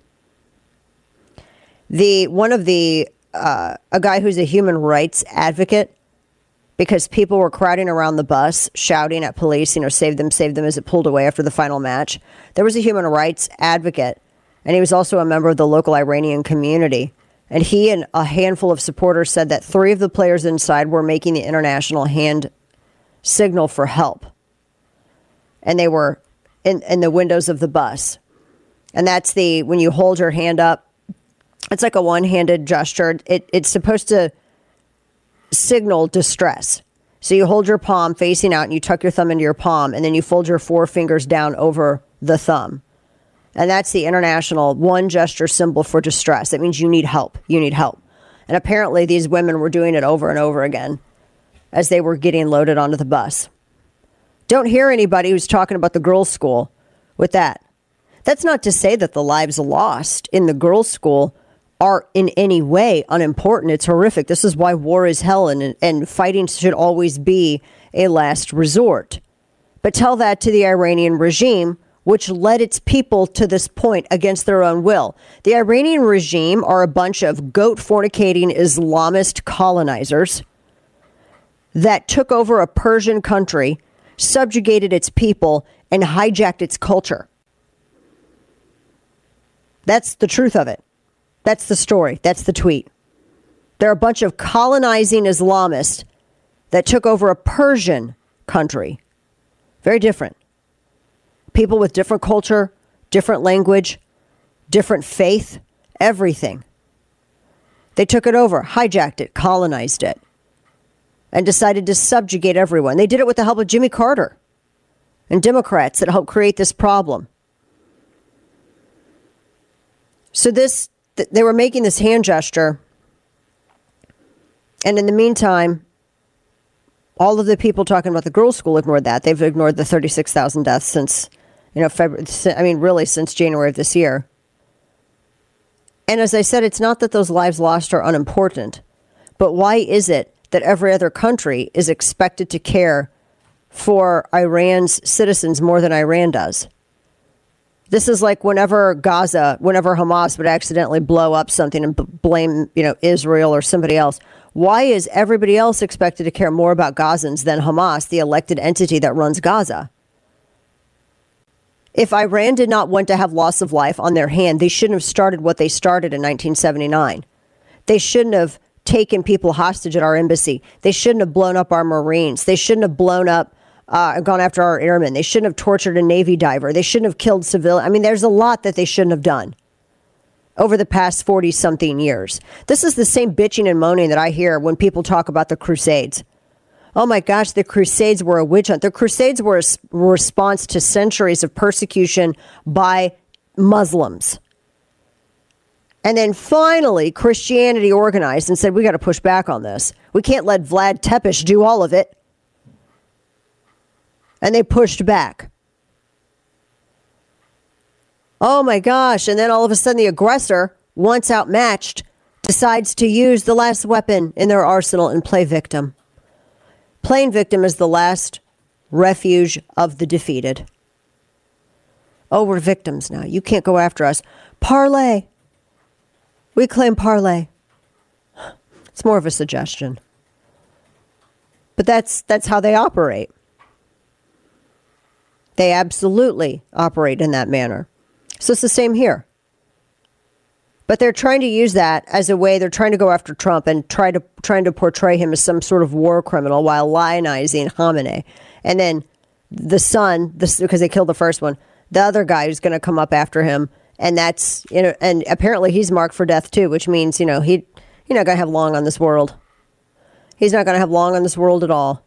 [SPEAKER 2] A guy who's a human rights advocate, because people were crowding around the bus, shouting at police, save them, as it pulled away after the final match. There was a human rights advocate, and he was also a member of the local Iranian community. And he and a handful of supporters said that 3 of the players inside were making the international hand signal for help. And they were in the windows of the bus. And that's when you hold your hand up, it's like a one-handed gesture. It's supposed to signal distress. So you hold your palm facing out and you tuck your thumb into your palm and then you fold your 4 fingers down over the thumb. And that's the international one gesture symbol for distress. That means you need help. You need help. And apparently these women were doing it over and over again as they were getting loaded onto the bus. Don't hear anybody who's talking about the girls' school with that. That's not to say that the lives lost in the girls' school are in any way unimportant. It's horrific. This is why war is hell and fighting should always be a last resort. But tell that to the Iranian regime, which led its people to this point against their own will. The Iranian regime are a bunch of goat-fornicating Islamist colonizers that took over a Persian country, subjugated its people, and hijacked its culture. That's the truth of it. That's the story. That's the tweet. They're a bunch of colonizing Islamists that took over a Persian country. Very different. People with different culture, different language, different faith, everything. They took it over, hijacked it, colonized it, and decided to subjugate everyone. They did it with the help of Jimmy Carter and Democrats that helped create this problem. So they were making this hand gesture, and in the meantime, all of the people talking about the girls' school ignored that. They've ignored the 36,000 deaths since, February. Really since January of this year. And as I said, it's not that those lives lost are unimportant, but why is it that every other country is expected to care for Iran's citizens more than Iran does? This is like whenever Hamas would accidentally blow up something and blame, Israel or somebody else. Why is everybody else expected to care more about Gazans than Hamas, the elected entity that runs Gaza? If Iran did not want to have loss of life on their hand, they shouldn't have started what they started in 1979. They shouldn't have taken people hostage at our embassy. They shouldn't have blown up our Marines. They shouldn't have blown up gone after our airmen. They shouldn't have tortured a Navy diver. They shouldn't have killed civilians. There's a lot that they shouldn't have done over the past 40-something years. This is the same bitching and moaning that I hear when people talk about the Crusades. Oh my gosh, the Crusades were a witch hunt. The Crusades were a response to centuries of persecution by Muslims. And then finally, Christianity organized and said, we got to push back on this. We can't let Vlad Tepes do all of it. And they pushed back. Oh my gosh. And then all of a sudden the aggressor, once outmatched, decides to use the last weapon in their arsenal and play victim. Playing victim is the last refuge of the defeated. Oh, we're victims now. You can't go after us. Parlay. We claim parlay. It's more of a suggestion. But that's how they operate. They absolutely operate in that manner. So it's the same here. But they're trying to use that as a way. They're trying to go after Trump and trying to portray him as some sort of war criminal while lionizing Khamenei. And then the son, because they killed the first one, the other guy who's going to come up after him, and that's and apparently he's marked for death too, which means he's not going to have long on this world. He's not going to have long on this world at all.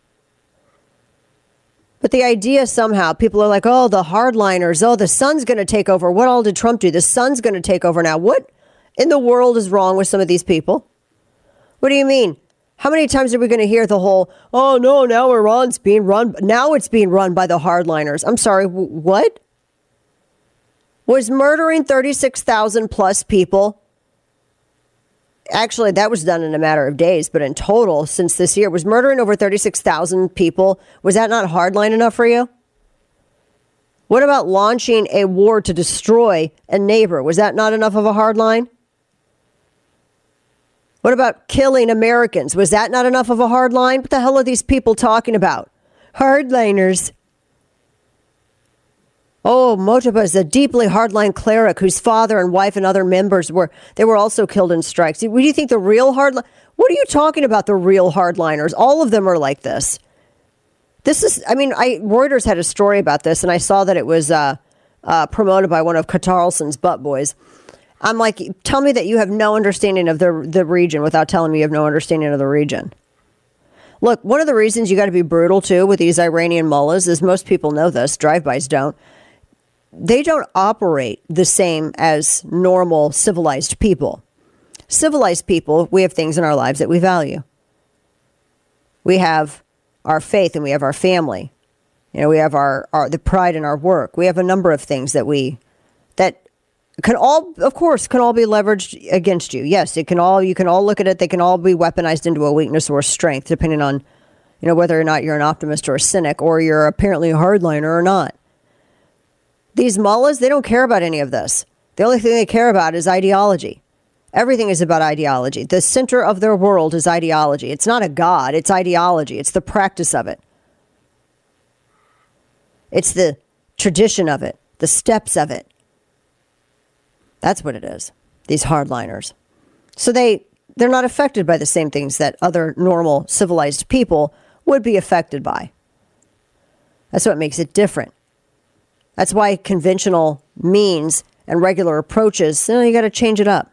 [SPEAKER 2] But the idea somehow, people are like, oh, the hardliners, oh, the son's going to take over. What all did Trump do? The son's going to take over now. What in the world is wrong with some of these people? What do you mean? How many times are we going to hear the whole, oh, no, now Iran's being run. Now it's being run by the hardliners. I'm sorry, what? Was murdering 36,000 plus people? Actually, that was done in a matter of days, but in total, since this year, was murdering over 36,000 people. Was that not hardline enough for you? What about launching a war to destroy a neighbor? Was that not enough of a hardline? What about killing Americans? Was that not enough of a hardline? What the hell are these people talking about? Hardliners. Oh, Mojaba is a deeply hardline cleric whose father and wife and other members were also killed in strikes. What do you think the real hardline? What are you talking about, the real hardliners? All of them are like this. Reuters had a story about this, and I saw that it was promoted by one of Carlson's butt boys. I'm like, tell me that you have no understanding of the region without telling me you have no understanding of the region. Look, one of the reasons you got to be brutal, too, with these Iranian mullahs is most people know this. Drive-bys don't. they don't operate the same as normal civilized people. Civilized people, we have things in our lives that we value. We have our faith and we have our family. You know, we have our the pride in our work. We have a number of things that can all, of course, can all be leveraged against you. Yes, you can all look at it. They can all be weaponized into a weakness or a strength, depending on, you know, whether or not you're an optimist or a cynic, or you're apparently a hardliner or not. These mullahs, they don't care about any of this. The only thing they care about is ideology. Everything is about ideology. The center of their world is ideology. It's not a god, it's ideology. It's the practice of it. It's the tradition of it, the steps of it. That's what it is, these hardliners. So they're not affected by the same things that other normal civilized people would be affected by. That's what makes it different. That's why conventional means and regular approaches, you got to change it up.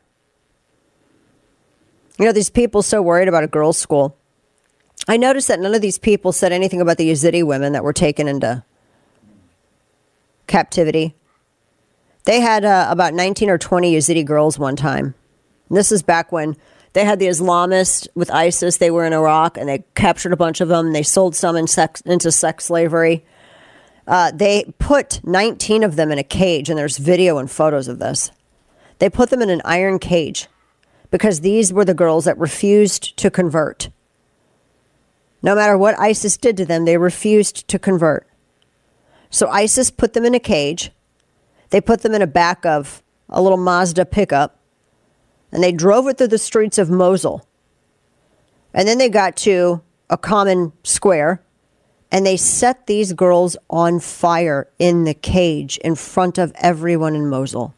[SPEAKER 2] You know, these people so worried about a girls' school. I noticed that none of these people said anything about the Yazidi women that were taken into captivity. They had about 19 or 20 Yazidi girls one time. And this is back when they had the Islamists with ISIS. They were in Iraq, and they captured a bunch of them. They sold some into sex slavery. They put 19 of them in a cage, and there's video and photos of this. They put them in an iron cage because these were the girls that refused to convert. No matter what ISIS did to them, they refused to convert. So ISIS put them in a cage. They put them in a back of a little Mazda pickup, and they drove it through the streets of Mosul. And then they got to a common square, and they set these girls on fire in the cage in front of everyone in Mosul.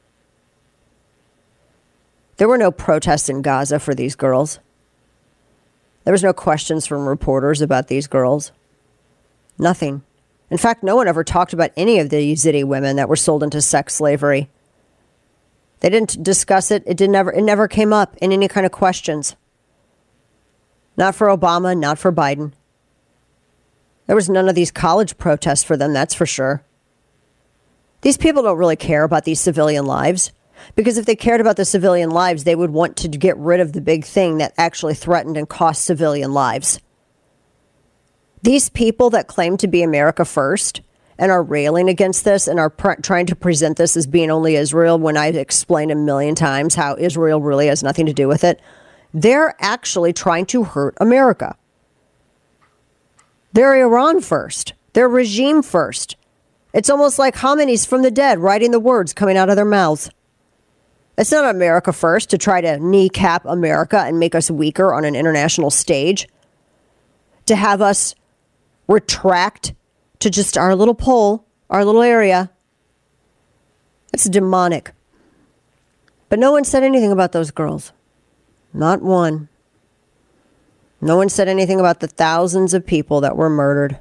[SPEAKER 2] There were no protests in Gaza for these girls. There was no questions from reporters about these girls. Nothing. In fact, no one ever talked about any of the Yazidi women that were sold into sex slavery. They didn't discuss it. It never came up in any kind of questions. Not for Obama, not for Biden. There was none of these college protests for them, that's for sure. These people don't really care about these civilian lives, because if they cared about the civilian lives, they would want to get rid of the big thing that actually threatened and cost civilian lives. These people that claim to be America first and are railing against this and are trying to present this as being only Israel, when I've explained a million times how Israel really has nothing to do with it, they're actually trying to hurt America. They're Iran first. They're regime first. It's almost like hominids from the dead writing the words coming out of their mouths. It's not America first to try to kneecap America and make us weaker on an international stage, to have us retract to just our little pole, our little area. It's demonic. But no one said anything about those girls. Not one. No one said anything about the thousands of people that were murdered.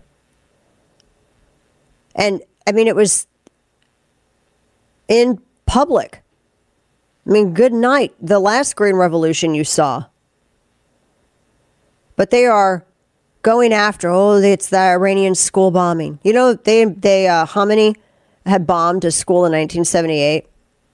[SPEAKER 2] And, I mean, it was in public. I mean, good night. The last Green Revolution you saw. But they are going after, it's the Iranian school bombing. You know, Khomeini had bombed a school in 1978.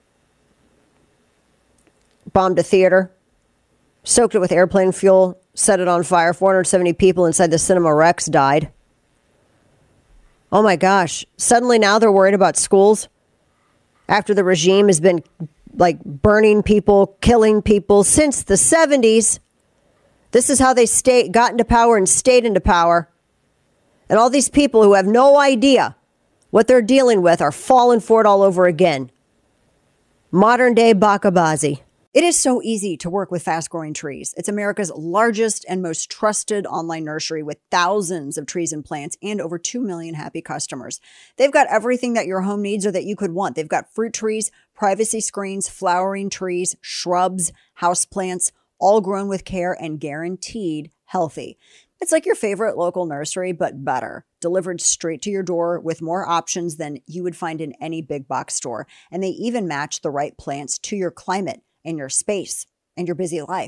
[SPEAKER 2] Bombed a theater. Soaked it with airplane fuel. Set it on fire. 470 people inside the Cinema Rex died. Oh my gosh. Suddenly now they're worried about schools. After the regime has been burning people, killing people since the 70s. This is how they got into power and stayed into power. And all these people who have no idea what they're dealing with are falling for it all over again. Modern day Bakabazi.
[SPEAKER 10] It is so easy to work with Fast Growing Trees. It's America's largest and most trusted online nursery with thousands of trees and plants and over 2 million happy customers. They've got everything that your home needs or that you could want. They've got fruit trees, privacy screens, flowering trees, shrubs, houseplants, all grown with care and guaranteed healthy. It's like your favorite local nursery, but better. Delivered straight to your door with more options than you would find in any big box store. And they even match the right plants to your climate and your space and your busy life.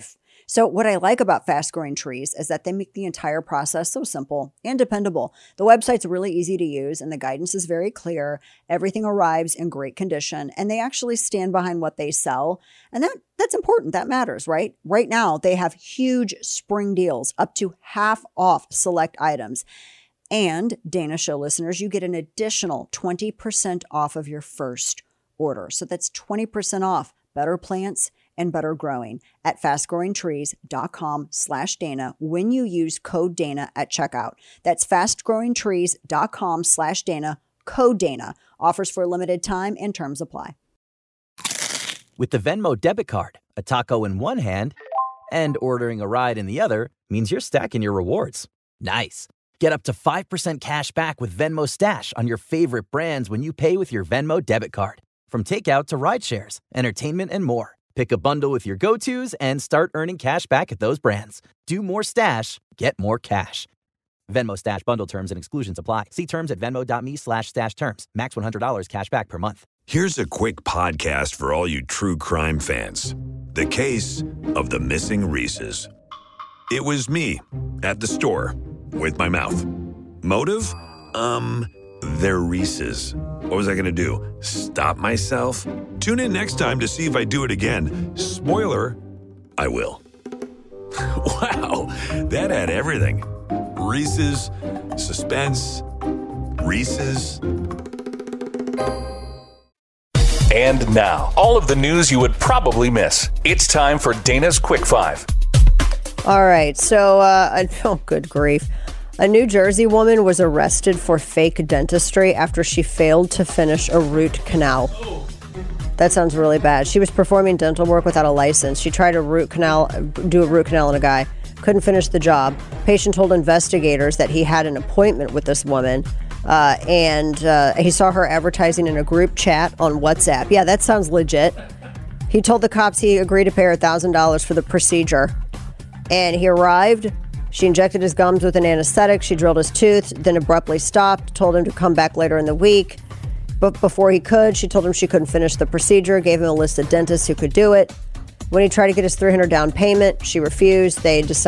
[SPEAKER 10] So what I like about Fast Growing Trees is that they make the entire process so simple and dependable. The website's really easy to use and the guidance is very clear. Everything arrives in great condition and they actually stand behind what they sell. And that's important. That matters, right? Right now, they have huge spring deals up to half off select items. And Dana Show listeners, you get an additional 20% off of your first order. So that's 20% off better plants and better growing at fastgrowingtrees.com/Dana when you use code Dana at checkout. That's fastgrowingtrees.com/Dana, code Dana. Offers for a limited time and terms apply.
[SPEAKER 5] With the Venmo debit card, a taco in one hand and ordering a ride in the other means you're stacking your rewards. Nice. Get up to 5% cash back with Venmo Stash on your favorite brands when you pay with your Venmo debit card. From takeout to ride shares, entertainment, and more. Pick a bundle with your go-tos and start earning cash back at those brands. Do more stash, get more cash. Venmo Stash bundle terms and exclusions apply. See terms at venmo.me/stash terms. Max $100 cash back per month.
[SPEAKER 1] Here's a quick podcast for all you true crime fans. The case of the missing Reese's. It was me at the store with my mouth. Motive? They're Reese's. What was I going to do? Stop myself? Tune in next time to see if I do it again. Spoiler, I will. Wow, that had everything. Reese's, suspense, Reese's.
[SPEAKER 11] And now, all of the news you would probably miss. It's time for Dana's Quick Five.
[SPEAKER 2] All right, so, oh, good grief. A New Jersey woman was arrested for fake dentistry after she failed to finish a root canal. That sounds really bad. She was performing dental work without a license. She tried do a root canal on a guy. Couldn't finish the job. Patient told investigators that he had an appointment with this woman, and he saw her advertising in a group chat on WhatsApp. Yeah, that sounds legit. He told the cops he agreed to pay her $1,000 for the procedure. And he arrived. She injected his gums with an anesthetic. She drilled his tooth, then abruptly stopped, told him to come back later in the week. But before he could, she told him she couldn't finish the procedure, gave him a list of dentists who could do it. When he tried to get his $300 down payment, she refused. There was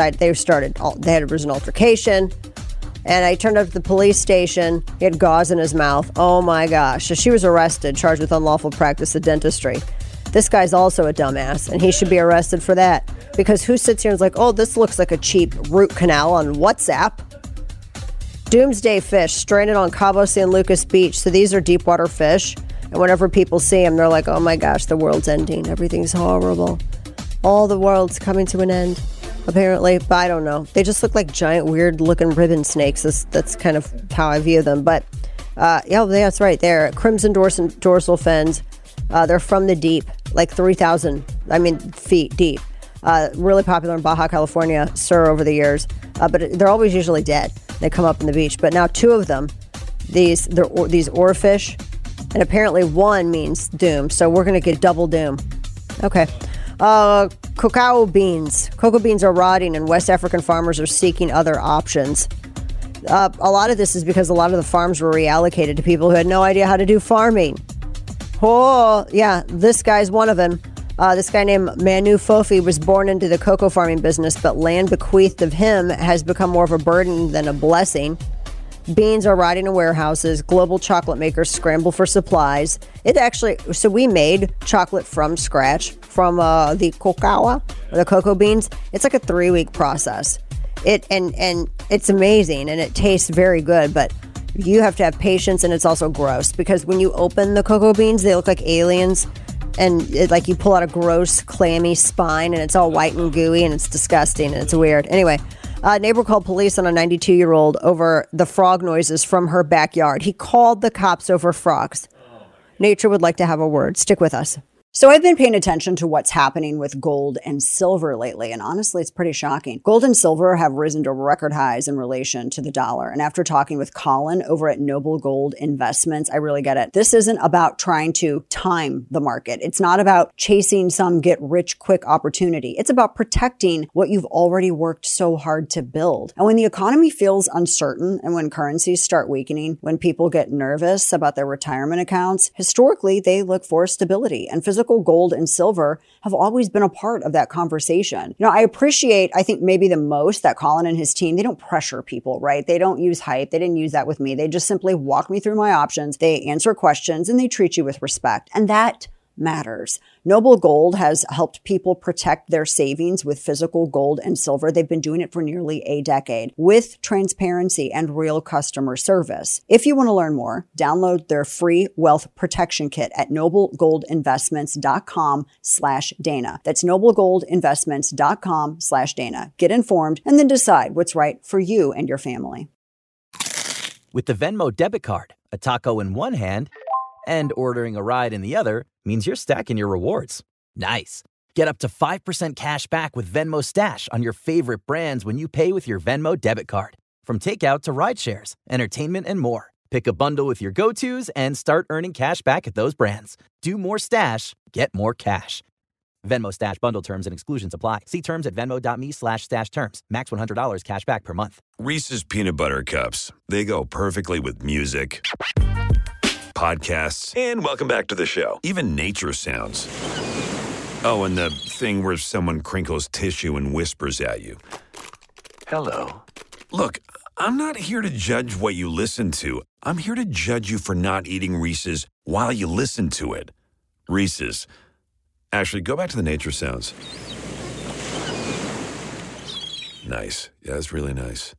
[SPEAKER 2] an altercation. And I turned up to the police station. He had gauze in his mouth. Oh my gosh. So she was arrested, charged with unlawful practice of dentistry. This guy's also a dumbass, and he should be arrested for that. Because who sits here and is like, oh, this looks like a cheap root canal on WhatsApp? Doomsday fish stranded on Cabo San Lucas Beach. So these are deep water fish. And whenever people see them, they're like, oh my gosh, the world's ending. Everything's horrible. All the world's coming to an end, apparently. But I don't know. They just look like giant, weird-looking ribbon snakes. That's kind of how I view them. But, yeah, that's right. They're crimson dorsal fins. They're from the deep, like 3,000, feet deep. Really popular in Baja California, over the years. But they're always usually dead. They come up on the beach. But now two of them, these oarfish, and apparently one means doom. So we're going to get double doom. Okay. Cocoa beans. Cocoa beans are rotting and West African farmers are seeking other options. A lot of this is because a lot of the farms were reallocated to people who had no idea how to do farming. Oh, yeah, this guy's one of them. This guy named Manu Fofi was born into the cocoa farming business, but land bequeathed of him has become more of a burden than a blessing. Beans are rotting in warehouses. Global chocolate makers scramble for supplies. So we made chocolate from scratch from the cocoa beans. It's like a 3-week process. And it's amazing and it tastes very good, but you have to have patience, and it's also gross because when you open the cocoa beans, they look like aliens, and you pull out a gross, clammy spine, and it's all white and gooey, and it's disgusting, and it's weird. Anyway, a neighbor called police on a 92-year-old over the frog noises from her backyard. He called the cops over frogs. Nature would like to have a word. Stick with us.
[SPEAKER 10] So I've been paying attention to what's happening with gold and silver lately, and honestly, it's pretty shocking. Gold and silver have risen to record highs in relation to the dollar, and after talking with Colin over at Noble Gold Investments, I really get it. This isn't about trying to time the market. It's not about chasing some get-rich-quick opportunity. It's about protecting what you've already worked so hard to build. And when the economy feels uncertain and when currencies start weakening, when people get nervous about their retirement accounts, historically, they look for stability, and physical physical gold and silver have always been a part of that conversation. I appreciate, I think maybe the most, that Colin and his team, they don't pressure people, right? They don't use hype. They didn't use that with me. They just simply walk me through my options. They answer questions and they treat you with respect. And that matters. Noble Gold has helped people protect their savings with physical gold and silver. They've been doing it for nearly a decade with transparency and real customer service. If you want to learn more, download their free wealth protection kit at noblegoldinvestments.com/Dana. That's noblegoldinvestments.com/Dana. Get informed and then decide what's right for you and your family.
[SPEAKER 5] With the Venmo debit card, a taco in one hand and ordering a ride in the other means you're stacking your rewards. Nice. Get up to 5% cash back with Venmo Stash on your favorite brands when you pay with your Venmo debit card. From takeout to ride shares, entertainment, and more. Pick a bundle with your go-tos and start earning cash back at those brands. Do more Stash, get more cash. Venmo Stash bundle terms and exclusions apply. See terms at venmo.me/stash terms. Max $100 cash back per month.
[SPEAKER 1] Reese's Peanut Butter Cups. They go perfectly with music, podcasts, and welcome back to the show. Even nature sounds. Oh, and the thing where someone crinkles tissue and whispers at you. Hello. Look, I'm not here to judge what you listen to. I'm here to judge you for not eating Reese's while you listen to it. Reese's. Actually, go back to the nature sounds. Nice. Yeah, that's really nice.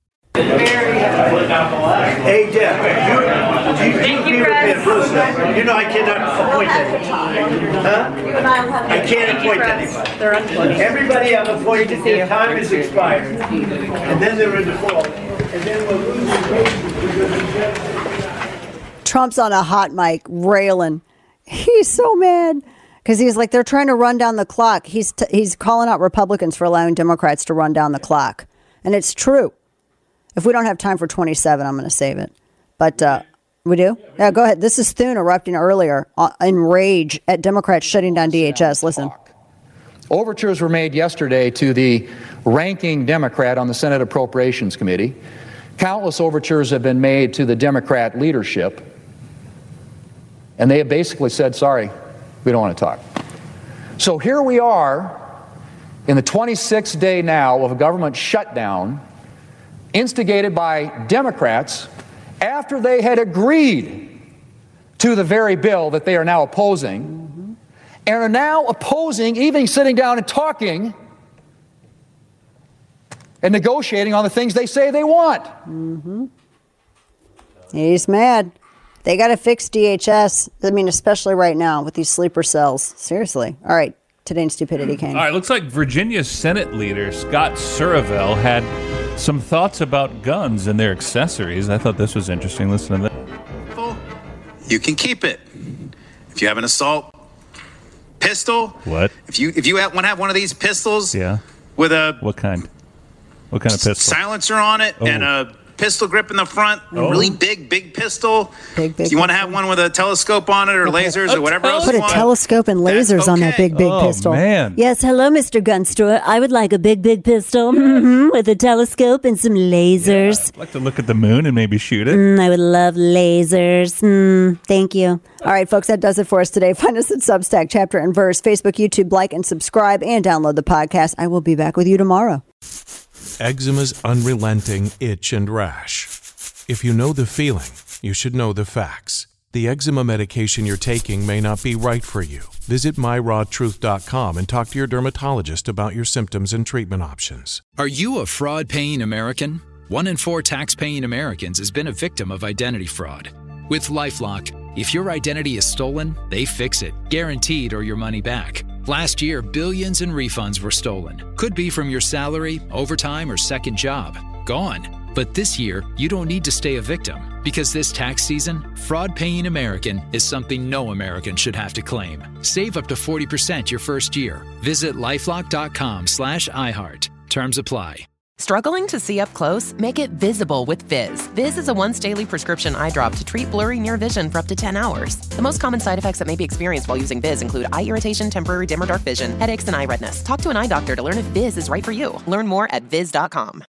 [SPEAKER 9] Hey, Jeff, you know I cannot appoint anybody. Huh? I can't appoint anybody. Everybody I've appointed, their time is expired. And then they're in default. And then we're losing cases.
[SPEAKER 10] Trump's on a hot mic railing. He's so mad. Because he's like, they're trying to run down the clock. He's calling out Republicans for allowing Democrats to run down the clock. And it's true. If we don't have time for 27, I'm going to save it. But we do? Yeah, go ahead. This is Thune erupting earlier in rage at Democrats shutting down DHS. Listen.
[SPEAKER 12] Overtures were made yesterday to the ranking Democrat on the Senate Appropriations Committee. Countless overtures have been made to the Democrat leadership. And they have basically said, sorry, we don't want to talk. So here we are in the 26th day now of a government shutdown instigated by Democrats after they had agreed to the very bill that they are now opposing, and are now opposing even sitting down and talking and negotiating on the things they say they want.
[SPEAKER 10] He's mad. They got to fix DHS. I mean, especially right now with these sleeper cells. Seriously. All right. Today in Stupidity, Kane.
[SPEAKER 4] All right. Looks like Virginia's Senate leader, Scott Suravel, had some thoughts about guns and their accessories. I thought this was interesting. Listen to that.
[SPEAKER 13] You can keep it. If you have an assault pistol.
[SPEAKER 4] What?
[SPEAKER 13] If you want to have one of these pistols.
[SPEAKER 4] Yeah.
[SPEAKER 13] With a.
[SPEAKER 4] What kind? What kind of pistol?
[SPEAKER 13] Silencer on it and a pistol grip in the front. Really big pistol. If you want to have one with a telescope on it or lasers or whatever else
[SPEAKER 10] Put
[SPEAKER 13] you
[SPEAKER 10] a
[SPEAKER 13] want.
[SPEAKER 10] telescope and lasers on that big pistol.
[SPEAKER 4] Man.
[SPEAKER 14] Yes, hello, Mr. Gun Store. I would like a big pistol with a telescope and some lasers.
[SPEAKER 4] Yeah, I'd like to look at the moon and maybe shoot it.
[SPEAKER 14] I would love lasers. Thank you.
[SPEAKER 10] All right, folks, that does it for us today. Find us at Substack, Chapter and Verse, Facebook, YouTube, like and subscribe, and download the podcast. I will be back with you tomorrow.
[SPEAKER 15] Eczema's unrelenting itch and rash. If you know the feeling, you should know the facts. The eczema medication you're taking may not be right for you. Visit myrawtruth.com and talk to your dermatologist about your symptoms and treatment options.
[SPEAKER 16] Are you a fraud-paying American? 1 in 4 tax-paying Americans has been a victim of identity fraud. With LifeLock, if your identity is stolen, they fix it, guaranteed, or your money back. Last year, billions in refunds were stolen. Could be from your salary, overtime, or second job. Gone. But this year, you don't need to stay a victim, because this tax season, fraud-paying American is something no American should have to claim. Save up to 40% your first year. Visit lifelock.com/iHeart. Terms apply.
[SPEAKER 17] Struggling to see up close? Make it visible with Viz. Viz is a once-daily prescription eye drop to treat blurry near vision for up to 10 hours. The most common side effects that may be experienced while using Viz include eye irritation, temporary dim or dark vision, headaches, and eye redness. Talk to an eye doctor to learn if Viz is right for you. Learn more at Viz.com.